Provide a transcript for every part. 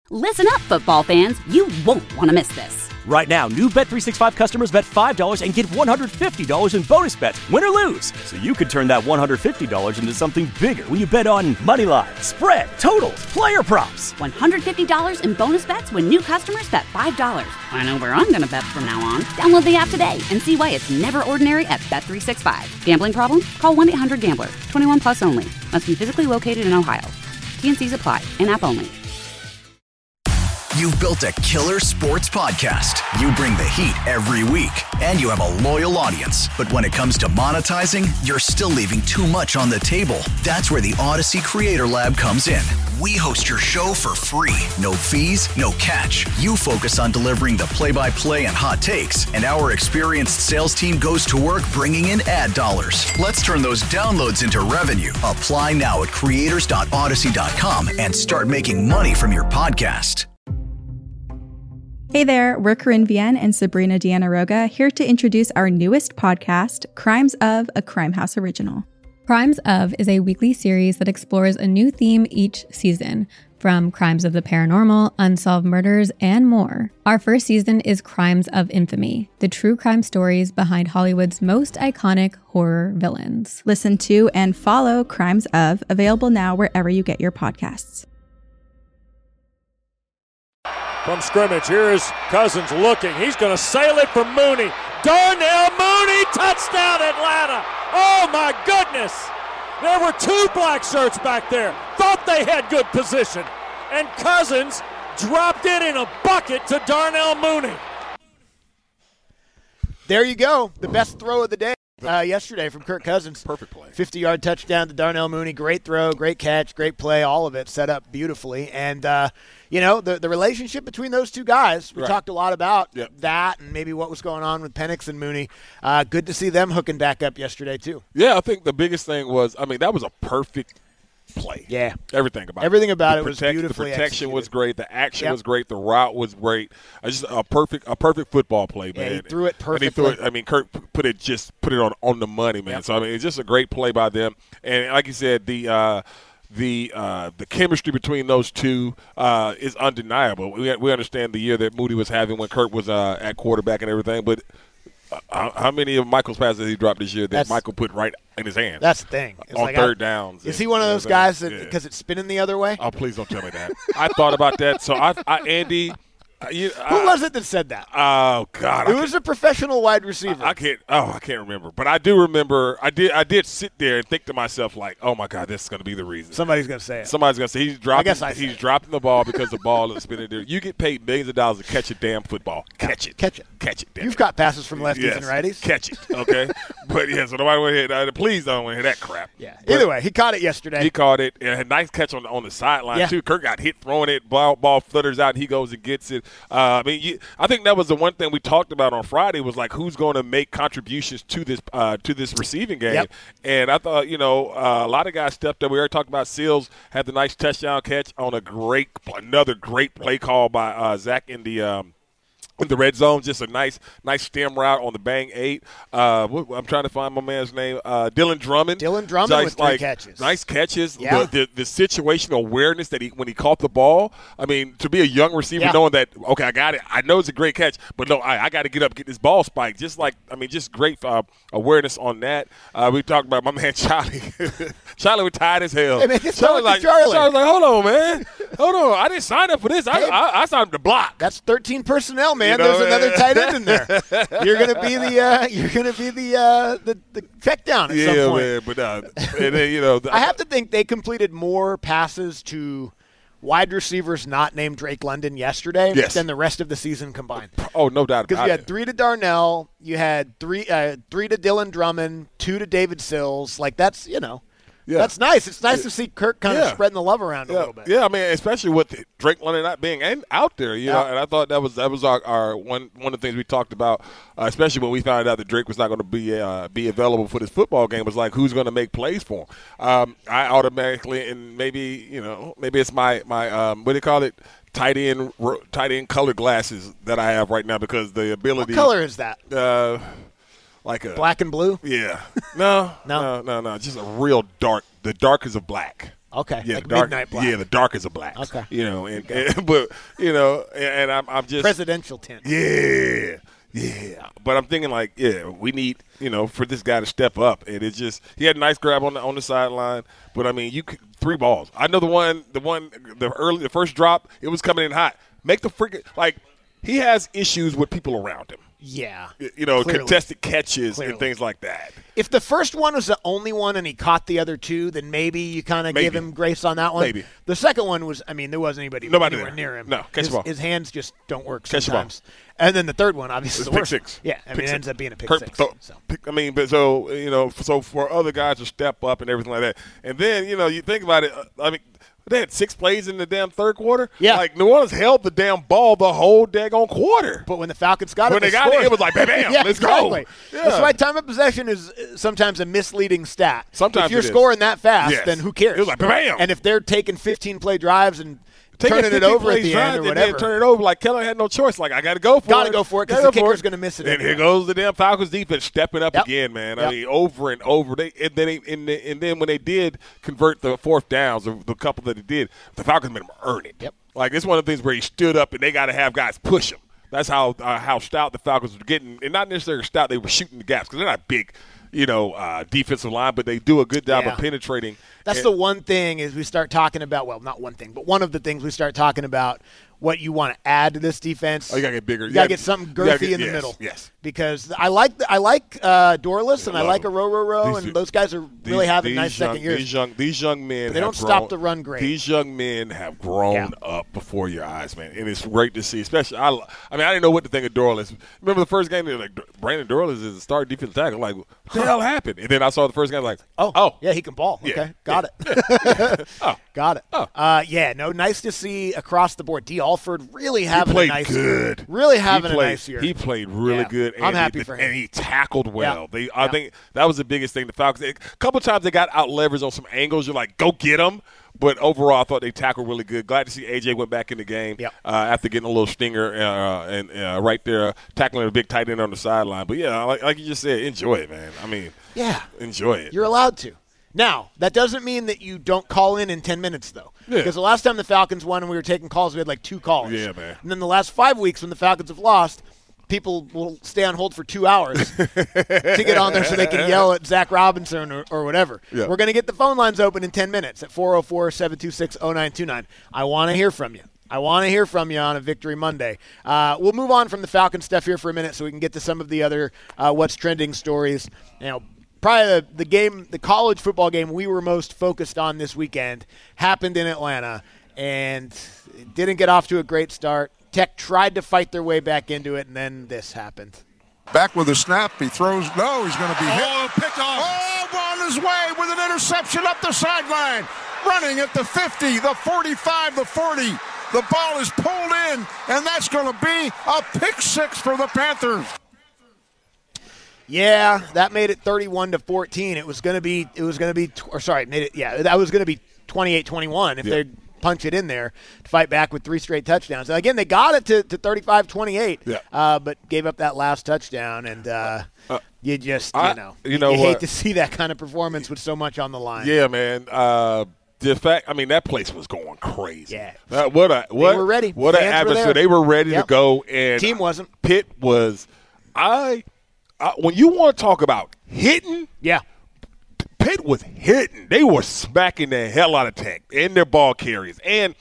Listen up, football fans. You won't want to miss this. Right now, new Bet365 customers bet $5 and get $150 in bonus bets, win or lose. So you could turn that $150 into something bigger when you bet on money line, spread, totals, player props. $150 in bonus bets when new customers bet $5. I know where I'm going to bet from now on. Download the app today and see why it's never ordinary at Bet365. Gambling problem? Call 1-800-GAMBLER. 21 plus only. Must be physically located in Ohio. T&Cs apply. In-app only. You've built a killer sports podcast. You bring the heat every week, and you have a loyal audience. But when it comes to monetizing, you're still leaving too much on the table. That's where the Odyssey Creator Lab comes in. We host your show for free. No fees, no catch. You focus on delivering the play-by-play and hot takes, and our experienced sales team goes to work bringing in ad dollars. Let's turn those downloads into revenue. Apply now at creators.odyssey.com and start making money from your podcast. Hey there, we're Corinne Vienne and Sabrina Diana-Roga here to introduce our newest podcast, Crimes of, a Crime House original. Crimes of is a weekly series that explores a new theme each season, from crimes of the paranormal, unsolved murders, and more. Our first season is Crimes of Infamy, the true crime stories behind Hollywood's most iconic horror villains. Listen to and follow Crimes of, available now wherever you get your podcasts. From scrimmage, here is Cousins looking. He's going to sail it from Mooney. Darnell Mooney, touchdown Atlanta. Oh my goodness. There were two black shirts back there. Thought they had good position. And Cousins dropped it in a bucket to Darnell Mooney. There you go. The best throw of the day yesterday from Kirk Cousins. Perfect play. 50-yard touchdown to Darnell Mooney. Great throw, great catch, great play, all of it set up beautifully. And, the relationship between those two guys, we talked a lot about that and maybe what was going on with Penix and Mooney. Good to see them hooking back up yesterday, too. Yeah, I think the biggest thing was, that was a perfect play. Yeah. Everything about it was beautifully The protection executed. was great. The action was great. The route was great. Just a perfect football play, man. Yeah, he threw it perfectly. And he threw it, Kirk put it on the money, man. So, it's just a great play by them. And like you said, the chemistry between those two is undeniable. We understand the year that Moody was having when Kirk was at quarterback and everything, but how many of Michael's passes did he dropped this year that Michael put right in his hands? That's the thing. It's on third downs. Is he one of those guys that because it's spinning the other way? Oh, please don't tell me that. I thought about that. So, Andy – who was it that said that? Oh God! It was a professional wide receiver. I can't remember, but I do remember. I did sit there and think to myself, like, "Oh my God, this is going to be the reason." Somebody's going to say it. Somebody's going to say he's dropping. He's dropping the ball because the ball is spinning there. You get paid millions of dollars to catch a damn football. Catch it. Damn You've got passes from lefties and righties. Catch it, okay? But so nobody want to hear. Please don't want to hear that crap. Yeah. Either way, he caught it yesterday. He caught it. And a nice catch on the sideline too. Kirk got hit throwing it. Ball flutters out. And he goes and gets it. I think that was the one thing we talked about on Friday was like who's going to make contributions to this receiving game. Yep. And I thought a lot of guys stepped up. We already talked about Sills had the nice touchdown catch on another great play call by Zach in the red zone. Just a nice stem route on the bang 8. I'm trying to find my man's name. Dylan Drummond. With 3 catches. Nice catches. Yeah. The situational awareness that when he caught the ball. To be a young receiver, knowing that I got it. I know it's a great catch, but no, I got to get up, get this ball spiked. Just great awareness on that. We talked about my man Charlie. Charlie was tired as hell. Hey man, Charlie was like, hold on, man. Hold on. I didn't sign up for this. I signed up to block. That's 13 persernel, man. There's another tight end in there. You're gonna be the check down at some point. Man, but I have to think they completed more passes to wide receivers not named Drake London yesterday than the rest of the season combined. Oh, no doubt about it. Because you had 3 to Darnell, you had 3 to Dylan Drummond, 2 to David Sills. Like that's that's nice. It's nice to see Kirk kind of spreading the love around a little bit. Yeah, especially with Drake London not being out there, know, and I thought that was our one of the things we talked about, especially when we found out that Drake was not going to be available for this football game, was like who's going to make plays for him. I automatically, and maybe it's my what do you call it? Tight end color glasses that I have right now because the ability. What color is that? Like a black and blue? Yeah. No. Just a real dark. The darkest of black. Okay. Yeah, like dark, midnight black. Yeah, the darkest of blacks. Okay. You know, but you know, and I'm just presidential tint. Yeah. Yeah, but I'm thinking like, we need, for this guy to step up, and it's just he had a nice grab on the sideline, but I mean, you could 3 balls. I know the first drop, it was coming in hot. Make the freaking he has issues with people around him. Yeah, clearly. Contested catches and things like that. If the first one was the only one and he caught the other 2, then maybe you kind of give him grace on that one. Maybe. The second one was, there wasn't nobody anywhere near him. No, catch the ball. His hands just don't work catch sometimes. And then the third one, obviously, it's the worst. Pick 6. Yeah, it ends up being a pick 6. So for other guys to step up and everything like that, and then you think about it. They had 6 plays in the damn third quarter. Yeah. New Orleans held the damn ball the whole daggone quarter. But when the Falcons got it, it was like, bam, yeah, let's exactly. go. Yeah. That's why time of possession is sometimes a misleading stat. Sometimes if you're it is. scoring that fast, then who cares? It was like, bam. And if they're taking 15-play drives and turning it over at the end or whatever. Turn it over like Keller had no choice. I got to go for it. Got to go for it because the kicker's going to miss it. And here goes the damn Falcons defense stepping up again, man. Yep. I mean, over and over. And then when they did convert the fourth downs, the couple that they did, the Falcons made them earn it. Yep. It's one of the things where he stood up and they got to have guys push him. That's how stout the Falcons were getting, and not necessarily stout. They were shooting the gaps because they're not big, defensive line, but they do a good job of penetrating. That's the one thing is we start talking about, well, not one thing, but one of the things we start talking about what you want to add to this defense. Oh, you got to get bigger. You got to get something girthy in the middle. Yes. Because I like Dorless and I like Row, and those guys are really having nice second years. These young men they don't stop the run great. These young men have grown up before your eyes, man, and it's great to see. Especially, I didn't know what to think of Dorless. Remember the first game? They were like, Brandon Dorless is a starting defensive tackle. Like, what the hell happened? And then I saw the first game, like, oh, yeah, he can ball. Yeah, okay, got it. Got it. Nice to see across the board. D. Alford really having a nice good. year. Really having a nice year. He played really good. I'm happy for him. And he tackled well. I think that was the biggest thing. The Falcons, a couple times they got out leveraged on some angles. You're like, go get them. But overall, I thought they tackled really good. Glad to see A.J. went back in the game after getting a little stinger and right there tackling a big tight end on the sideline. But, like you just said, enjoy it, man. I mean, enjoy it. You're allowed to. Now, that doesn't mean that you don't call in 10 minutes, though. Yeah. Because the last time the Falcons won and we were taking calls, we had 2 calls. Yeah, man. And then the last 5 weeks when the Falcons have lost, people will stay on hold for 2 hours to get on there so they can yell at Zach Robinson or whatever. Yeah. We're going to get the phone lines open in 10 minutes at 404-726-0929. I want to hear from you. I want to hear from you on a Victory Monday. We'll move on from the Falcons stuff here for a minute so we can get to some of the other what's trending stories. Probably the college football game we were most focused on this weekend happened in Atlanta, and it didn't get off to a great start. Tech tried to fight their way back into it, and then this happened. Back with a snap. He throws. No, he's going to be hit. Oh, pick off. Oh, on his way with an interception up the sideline. Running at the 50, the 45, the 40. The ball is pulled in, and that's going to be a pick 6 for the Panthers. Yeah, that made it 31-14. It was going to be that was going to be 28-21 if they'd punch it in there to fight back with 3 straight touchdowns. Now, again, they got it to 35-28, but gave up that last touchdown, and you just hate to see that kind of performance with so much on the line. Yeah, man. The fact, that place was going crazy. Yeah. They were ready. What an atmosphere. They were ready to go, and team wasn't. Pitt was. When you want to talk about hitting, Pitt was hitting. They were smacking the hell out of Tech and their ball carriers and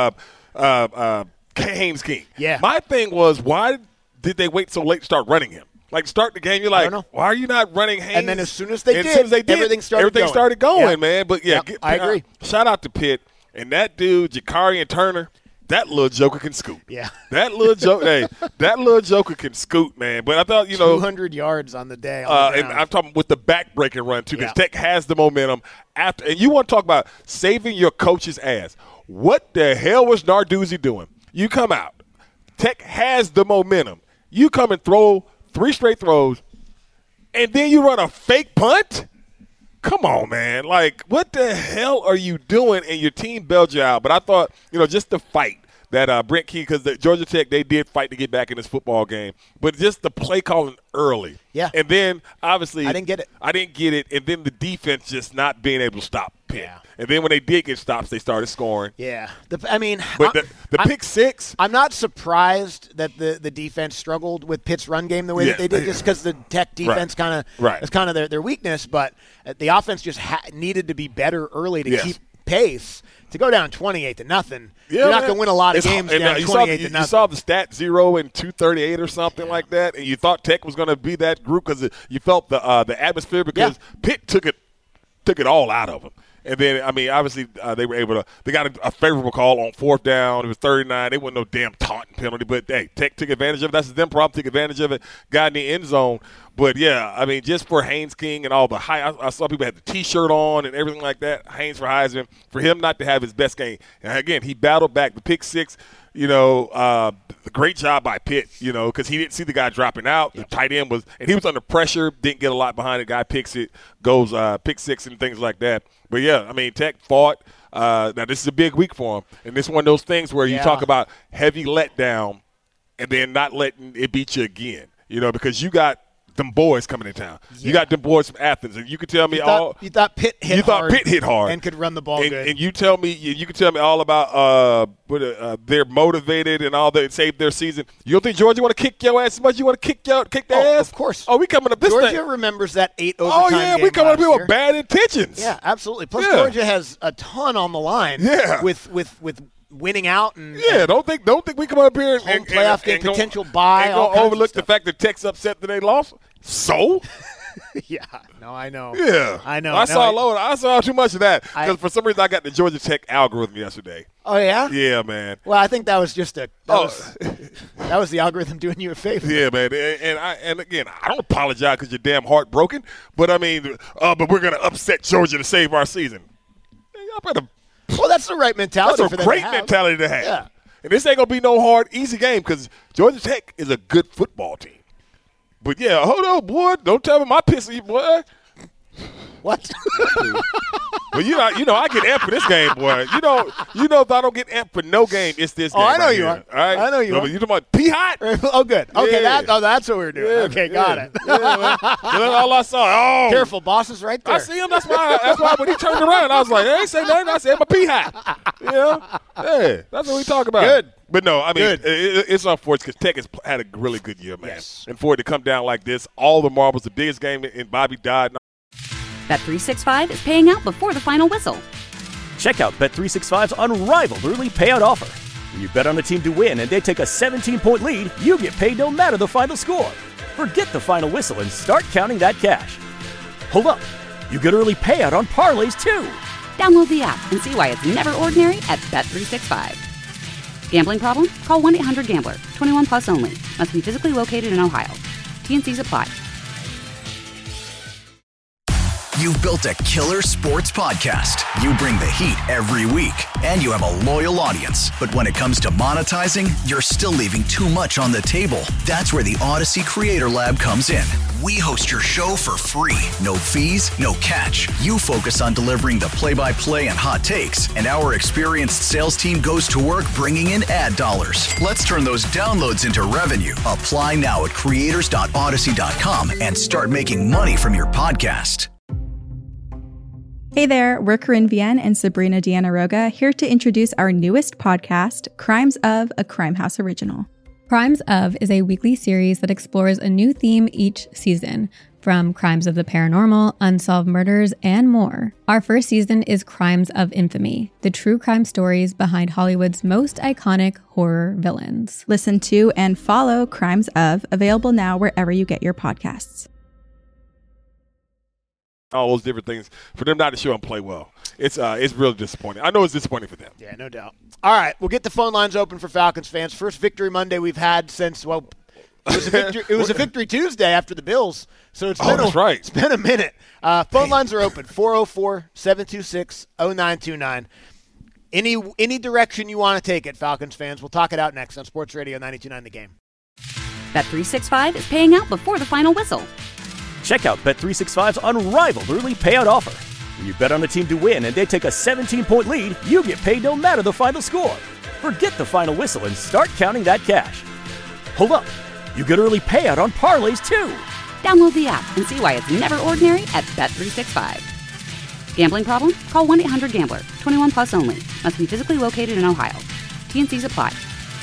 Haynes King. Yeah. My thing was, why did they wait so late to start running him? Start the game, you're like, why are you not running Haynes? And then as soon as they did, everything started going, man. But, I agree. Shout out to Pitt. And that dude, Jakari and Turner, that little joker can scoot. Yeah. That little joker can scoot, man. But I thought, 200 yards on the day. And I'm talking with the back-breaking run, too, because Tech has the momentum. And you want to talk about saving your coach's ass. What the hell was Narduzzi doing? You come out. Tech has the momentum. You come and throw 3 straight throws, and then you run a fake punt? Come on, man. What the hell are you doing? And your team bailed you out. But I thought, just the fight that Brent Key, because the Georgia Tech, they did fight to get back in this football game. But just the play calling early. Yeah. And then, obviously, I didn't get it. And then the defense just not being able to stop Pitt. Yeah. And then when they did get stops, they started scoring. Yeah. But the pick six. I'm not surprised that the defense struggled with Pitt's run game the way that they did, just because the Tech defense is kind of their weakness. But the offense just needed to be better early to keep pace. To go down 28-0, you're not going to win a lot of games down 28-0. You saw the stat 0 and 238 or something like that, and you thought Tech was going to be that group because you felt the atmosphere because Pitt took it all out of them. And then, obviously they were able to – they got a favorable call on fourth down. It was 39. They wasn't no damn taunting penalty. But, hey, Tech took advantage of it. That's them problem, took advantage of it, got in the end zone. But, yeah, just for Haynes King and all the high – I saw people had the T-shirt on and everything like that, Haynes for Heisman, for him not to have his best game. And, again, he battled back the pick six. Great job by Pitt, because he didn't see the guy dropping out. The tight end was – and he was under pressure, didn't get a lot behind it. Guy picks it, goes pick six and things like that. But, yeah, Tech fought. Now, this is a big week for him. And this is one of those things where you talk about heavy letdown and then not letting it beat you again, because you got them boys coming in town. Yeah. You ut them boys from Athens. And you could tell me you thought Pitt hit hard and could run the ball good. And you could tell me all about they're motivated and all that, saved their season. You don't think Georgia want to kick your ass as much as you want to kick their ass? Of course. Oh, we coming up this Georgia thing. remembers that 8 overtime game we coming up here year. with bad intentions. Yeah, absolutely. Plus Georgia has a ton on the line with winning out and don't think we come up here and playoff game potential bye and go overlook the fact that Tech's upset that they lost. So yeah, no, I know. Yeah, I know. I saw too much of that because for some reason I got the Georgia Tech algorithm yesterday. Oh yeah, yeah, man. Well, I think that was just that was the algorithm doing you a favor. Yeah, man. And again, I don't apologize because you're damn heartbroken, but but we're gonna upset Georgia to save our season. Y'all better. Well, that's the right mentality. That's a great mentality to have. Yeah. And this ain't gonna be no hard, easy game because Georgia Tech is a good football team. But, yeah, hold on, boy. Don't tell me my pissy, boy. What? Well, I get amped for this game, boy. You know, if I don't get amped for no game, it's this game. I know right you here. are. All right? I know you are. You talking about P-Hot? Oh, good. Okay, Yeah. that's what we're doing. Yeah, okay, got it. Yeah, that's all I saw. Oh. Careful, boss is right there. I see him. That's why when he turned around, I was like, I ain't say nothing. I said, my P-Hot. Yeah, that's what we talk about. Good. But no, it's unfortunate because Tech has had a really good year, man. Yes. And for it to come down like this, all the marbles, the biggest game in Bobby Dodd. Bet365 is paying out before the final whistle. Check out Bet365's unrivaled early payout offer. When you bet on a team to win and they take a 17-point lead, you get paid no matter the final score. Forget the final whistle and start counting that cash. Hold up. You get early payout on parlays, too. Download the app and see why it's never ordinary at Bet365. Gambling problem? Call 1-800-GAMBLER. 21 plus only. Must be physically located in Ohio. T&Cs apply. You've built a killer sports podcast. You bring the heat every week, and you have a loyal audience. But when it comes to monetizing, you're still leaving too much on the table. That's where the Odyssey Creator Lab comes in. We host your show for free. No fees, no catch. You focus on delivering the play-by-play and hot takes, and our experienced sales team goes to work bringing in ad dollars. Let's turn those downloads into revenue. Apply now at creators.odyssey.com and start making money from your podcast. Hey there, we're Corinne Vienne and Sabrina Deanna Roga here to introduce our newest podcast, Crimes of, a Crime House original. Crimes of is a weekly series that explores a new theme each season, from crimes of the paranormal, unsolved murders, and more. Our first season is Crimes of Infamy, the true crime stories behind Hollywood's most iconic horror villains. Listen to and follow Crimes of, available now wherever you get your podcasts. All those different things for them not to show and play well. It's really disappointing. I know it's disappointing for them. Yeah, no doubt. All right, we'll get the phone lines open for Falcons fans. First Victory Monday we've had since, it was a Victory Tuesday after the Bills. So it's been a minute. Phone lines are open, 404-726-0929. Any direction you want to take it, Falcons fans. We'll talk it out next on Sports Radio 92.9 The Game. Bet365 is paying out before the final whistle. Check out Bet365's unrivaled early payout offer. When you bet on a team to win and they take a 17-point lead, you get paid no matter the final score. Forget the final whistle and start counting that cash. Hold up. You get early payout on parlays, too. Download the app and see why it's never ordinary at Bet365. Gambling problem? Call 1-800-GAMBLER. 21 plus only. Must be physically located in Ohio. T&Cs apply.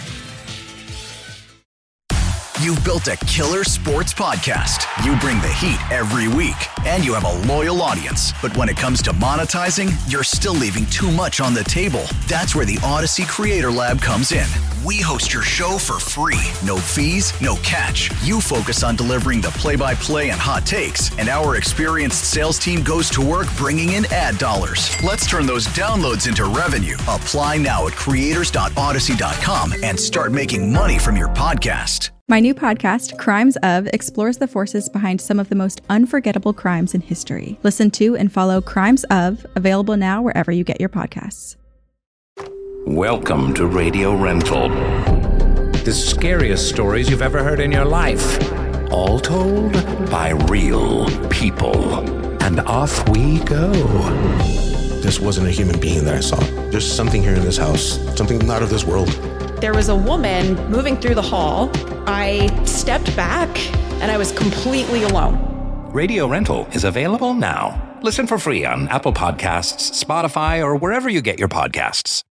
You've built a killer sports podcast. You bring the heat every week, and you have a loyal audience. But when it comes to monetizing, you're still leaving too much on the table. That's where the Odyssey Creator Lab comes in. We host your show for free. No fees, no catch. You focus on delivering the play-by-play and hot takes, and our experienced sales team goes to work bringing in ad dollars. Let's turn those downloads into revenue. Apply now at creators.odyssey.com and start making money from your podcast. My new podcast, Crimes Of, explores the forces behind some of the most unforgettable crimes in history. Listen to and follow Crimes Of, available now wherever you get your podcasts. Welcome to Radio Rental. The scariest stories you've ever heard in your life. All told by real people. And off we go. This wasn't a human being that I saw. There's something here in this house, something not of this world. There was a woman moving through the hall. I stepped back and I was completely alone. Radio Rental is available now. Listen for free on Apple Podcasts, Spotify, or wherever you get your podcasts.